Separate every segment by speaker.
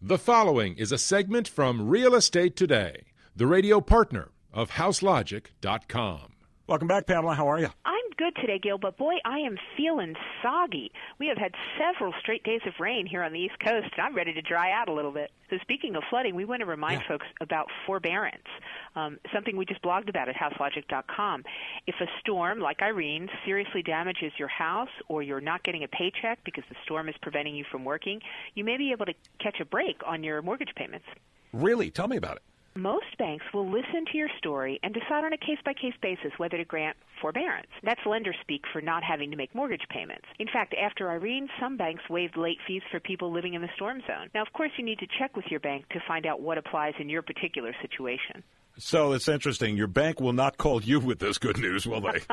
Speaker 1: The following is a segment from Real Estate Today, the radio partner of HouseLogic.com.
Speaker 2: Welcome back, Pamela. How are you?
Speaker 3: I'm good today, Gil, but boy, I am feeling soggy. We have had several straight days of rain here on the East Coast, and I'm ready to dry out a little bit. So speaking of flooding, we want to remind folks about forbearance, something we just blogged about at HouseLogic.com. If a storm like Irene seriously damages your house or you're not getting a paycheck because the storm is preventing you from working, you may be able to catch a break on your mortgage payments.
Speaker 2: Really? Tell me about it.
Speaker 3: Most banks will listen to your story and decide on a case-by-case basis whether to grant forbearance. That's lender speak for not having to make mortgage payments. In fact, after Irene, some banks waived late fees for people living in the storm zone. Now, of course, you need to check with your bank to find out what applies in your particular situation.
Speaker 2: So it's interesting. Your bank will not call you with this good news, will they?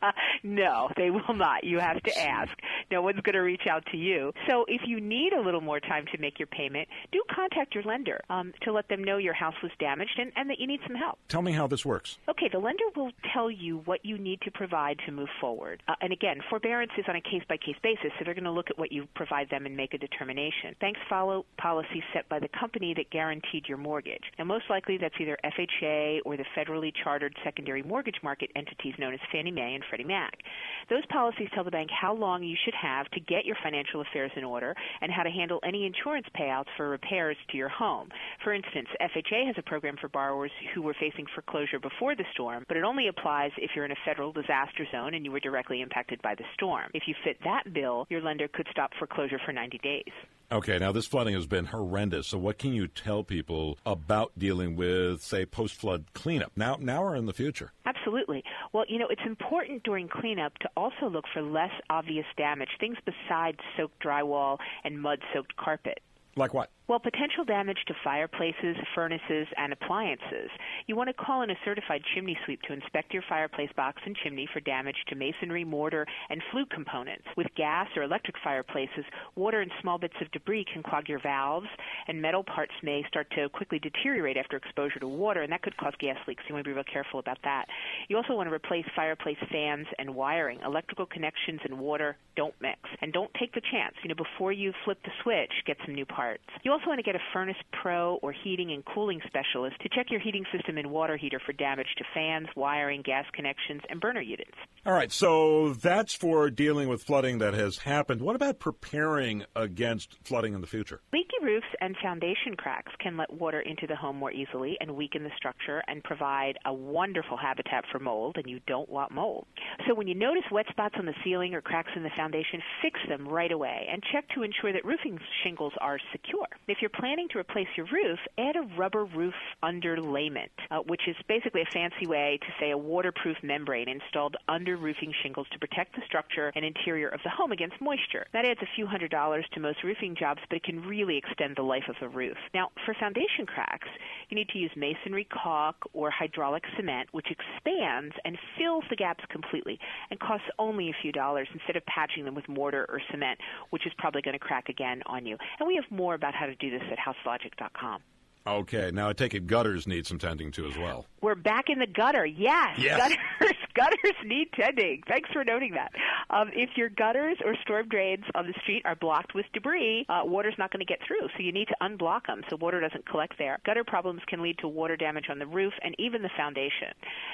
Speaker 3: No, they will not. You have to ask. No one's going to reach out to you. So if you need a little more time to make your payment, do contact your lender to let them know your house was damaged and that you need some help.
Speaker 2: Tell me how this works.
Speaker 3: Okay, the lender will tell you what you need to provide to move forward. And again, forbearance is on a case-by-case basis, so they're going to look at what you provide them and make a determination. Banks follow policies set by the company that guaranteed your mortgage. And most likely that's either FHA or the federally chartered secondary mortgage market entities known as Fannie Mae and Freddie Mac. Those policies tell the bank how long you should have to get your financial affairs in order and how to handle any insurance payouts for repairs to your home. For instance, FHA has a program for borrowers who were facing foreclosure before the storm, but it only applies if you're in a federal disaster zone and you were directly impacted by the storm. If you fit that bill, your lender could stop foreclosure for 90 days.
Speaker 2: Okay, now this flooding has been horrendous, so what can you tell people about dealing with, say, post-flood cleanup, now or in the future?
Speaker 3: Absolutely. Well, it's important during cleanup to also look for less obvious damage, things besides soaked drywall and mud-soaked carpet.
Speaker 2: Like what?
Speaker 3: Well, potential damage to fireplaces, furnaces, and appliances. You want to call in a certified chimney sweep to inspect your fireplace box and chimney for damage to masonry, mortar, and flue components. With gas or electric fireplaces, water and small bits of debris can clog your valves, and metal parts may start to quickly deteriorate after exposure to water, and that could cause gas leaks. You want to be real careful about that. You also want to replace fireplace fans and wiring. Electrical connections and water don't mix. And don't take the chance. Before you flip the switch, get some new parts. You also want to get a Furnace Pro or heating and cooling specialist to check your heating system and water heater for damage to fans, wiring, gas connections, and burner units.
Speaker 2: All right, so that's for dealing with flooding that has happened. What about preparing against flooding in the future?
Speaker 3: Leaky roofs and foundation cracks can let water into the home more easily and weaken the structure and provide a wonderful habitat for mold, and you don't want mold. So when you notice wet spots on the ceiling or cracks in the foundation, fix them right away and check to ensure that roofing shingles are secure. If you're planning to replace your roof, add a rubber roof underlayment, which is basically a fancy way to say a waterproof membrane installed under roofing shingles to protect the structure and interior of the home against moisture. That adds a few $100s to most roofing jobs, but it can really extend the life of the roof. Now, for foundation cracks, you need to use masonry caulk or hydraulic cement, which expands and fills the gaps completely and costs only a few dollars instead of patching them with mortar or cement, which is probably going to crack again on you. And we have more about how to do this at HouseLogic.com.
Speaker 2: Okay, now I take it gutters need some tending to as well.
Speaker 3: We're back in the gutter. Yes. Gutters need tending. Thanks for noting that. If your gutters or storm drains on the street are blocked with debris, water's not going to get through, so you need to unblock them so water doesn't collect there. Gutter problems can lead to water damage on the roof and even the foundation.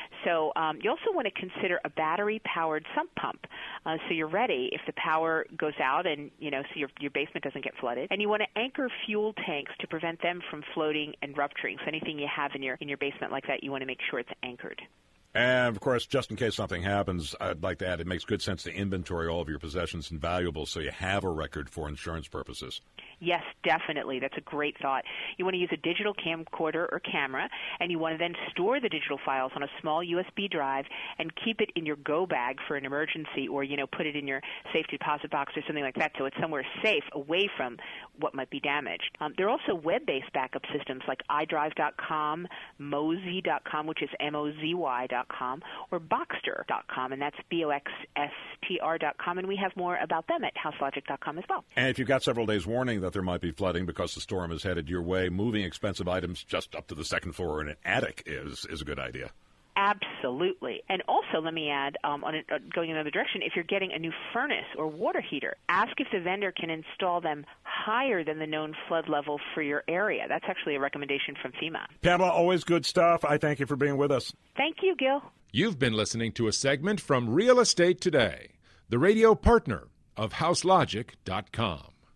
Speaker 3: So you also want to consider a battery-powered sump pump so you're ready if the power goes out and, so your basement doesn't get flooded. And you want to anchor fuel tanks to prevent them from floating and rupturing. So anything you have in your basement like that, you want to make sure it's anchored.
Speaker 2: And, of course, just in case something happens, I'd like to add it makes good sense to inventory all of your possessions and valuables so you have a record for insurance purposes.
Speaker 3: Yes, definitely. That's a great thought. You want to use a digital camcorder or camera, and you want to then store the digital files on a small USB drive and keep it in your go bag for an emergency or, put it in your safe deposit box or something like that so it's somewhere safe away from what might be damaged. There are also web-based backup systems like iDrive.com, Mozy.com, which is MOZY.com, or Boxster.com, and that's BOXSTR.com, and we have more about them at HouseLogic.com as well.
Speaker 2: And if you've got several days' warning that there might be flooding because the storm is headed your way, moving expensive items just up to the second floor in an attic is a good idea.
Speaker 3: Absolutely. And also, let me add, going in another direction, if you're getting a new furnace or water heater, ask if the vendor can install them higher than the known flood level for your area. That's actually a recommendation from FEMA.
Speaker 2: Pamela, always good stuff. I thank you for being with us.
Speaker 3: Thank you, Gil.
Speaker 1: You've been listening to a segment from Real Estate Today, the radio partner of HouseLogic.com.